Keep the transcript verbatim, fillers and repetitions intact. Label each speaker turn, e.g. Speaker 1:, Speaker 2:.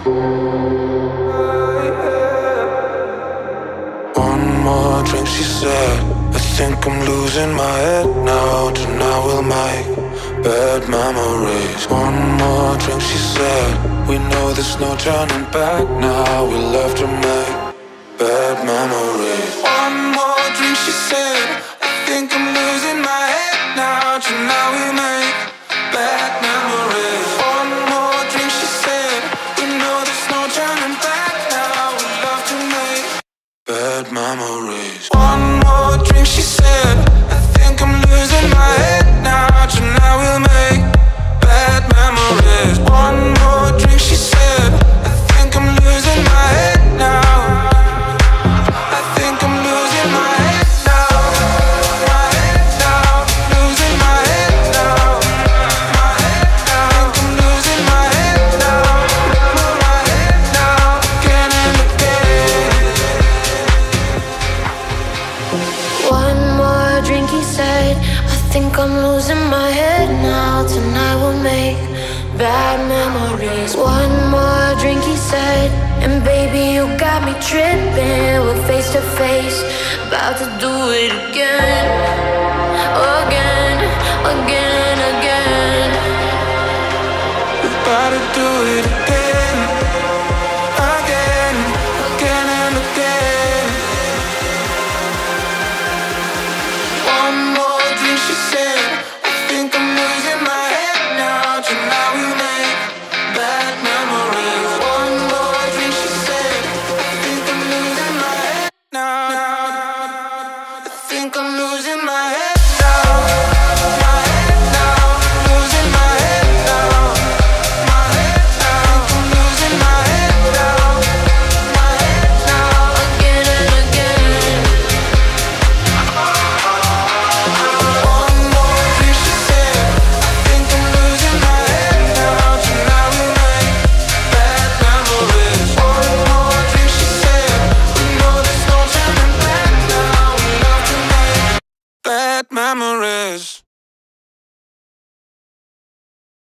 Speaker 1: One more drink, she said. I think I'm losing my head now. Tonight we'll make bad memories. One more drink, she said. We know there's no turning back now. We'll have to make bad memories. One more drink, she said. I think I'm losing my head now. Tonight we'll make bad memories. One more drink, she said. We know there's no turning back now. We'll have to make bad memories. One more drink, she said. I think I'm losing my head now. Tonight we'll make bad memories. One more drink, she said. I think I'm losing my head now. I think I'm losing my head now. My head now. Losing my head now. My head now. I think I'm losing my head now. My head now. Again and again.
Speaker 2: One more drink, he said. I think I'm losing my head now. Tonight we'll make bad memories. One more drink, he said. And baby, you got me tripping. We're face to face, about to do it again, again.